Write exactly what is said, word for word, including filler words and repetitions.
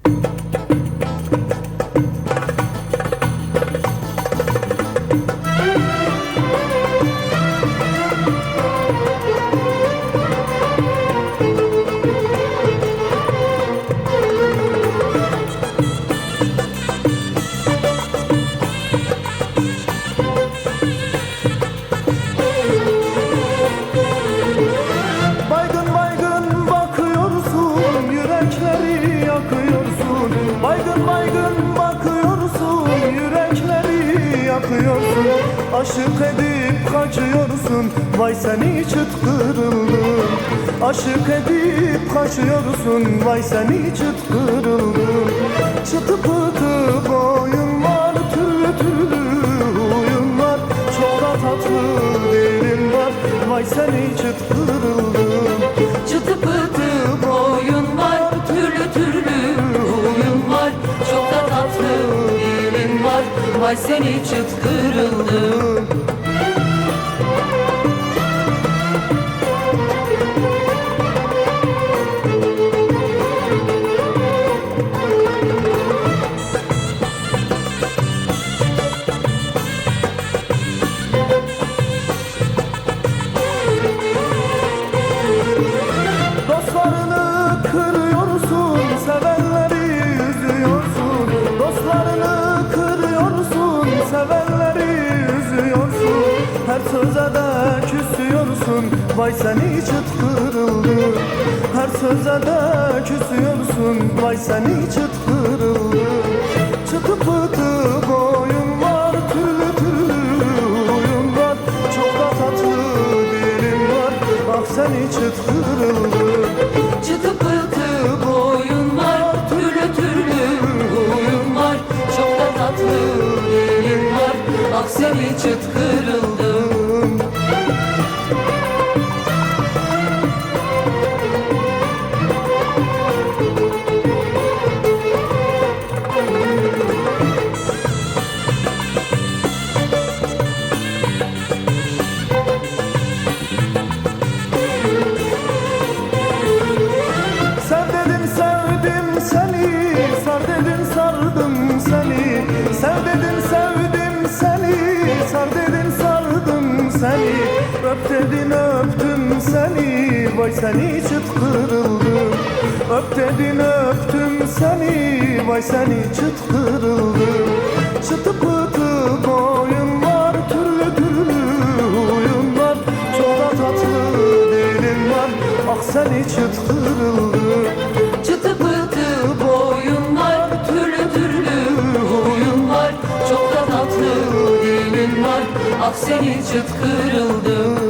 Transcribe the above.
Baygın baygın bakıyorsun, yürekleri yakıyorsun. Baygın baygın bakıyorsun, yürekleri yakıyorsun. Aşık edip kaçıyorsun, vay seni çıt kırıldım. Aşık edip kaçıyorsun, vay seni çıt kırıldım. Çıtı pıtı boyun var, türlü türlü huyun var. Çok da tatlı dilin var, vay seni çıt kırıldım. Çıtı pıtı boyun var, türlü türlü huyun var. Çok da tatlı dilin var, vay seni çıt kırıldım. Dostlarını kırıyorsun, sevenleri üzüyorsun. Dostlarını kırıyorsun, sevenleri üzüyorsun. Her söze de küsüyorsun, vay seni çıt kırıldım. Her söze de küsüyorsun, vay seni çıt kırıldım. Çıtı pıtı boyun var, türlü türlü huyun var. Çok da tatlı dilin var, ah seni çıt kırıldım. Çıtı pıtı boyun var, türlü türlü huyun var. Çok da tatlı dilin var, ah seni çıt kırıldım. Sev dedim sevdim seni, sar dedim sardım seni. Sev dedim sevdim seni, sar dedim sardım seni. Öp dedin öptüm seni, vay seni çıt kırıldım. Öp dedin öptüm seni, vay seni çıt kırıldım. Çıtı pıtı boyun var, türlü türlü huyun var. Çok da tatlı dilin var, ah seni çıt kırıldım. Çıtı pıtı boyun var, türlü türlü huyun var. Çok da tatlı dilin var, ah seni çıt kırıldım.